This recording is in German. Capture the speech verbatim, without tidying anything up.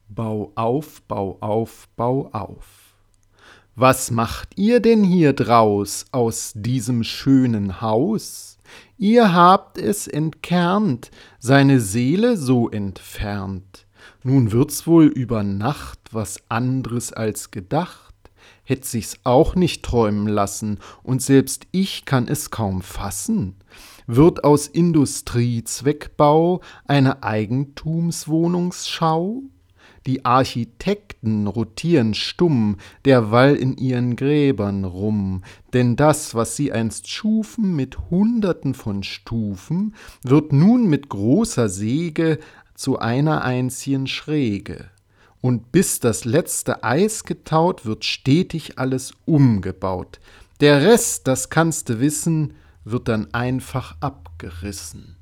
Bau auf, bau auf, bau auf. Was macht ihr denn hier draus aus diesem schönen Haus? Ihr habt es entkernt, seine Seele so entfernt. Nun wird's wohl über Nacht was andres als gedacht. Hätt sich's auch nicht träumen lassen, und selbst ich kann es kaum fassen. Wird aus Industriezweckbau eine Eigentumswohnungsschau? Die Architekten rotieren stumm derweil in ihren Gräbern rum, denn das, was sie einst schufen mit Hunderten von Stufen, wird nun mit großer Säge zu einer einzigen Schräge. Und bis das letzte Eis getaut, wird stetig alles umgebaut. Der Rest, das kannste wissen, wird dann einfach abgerissen.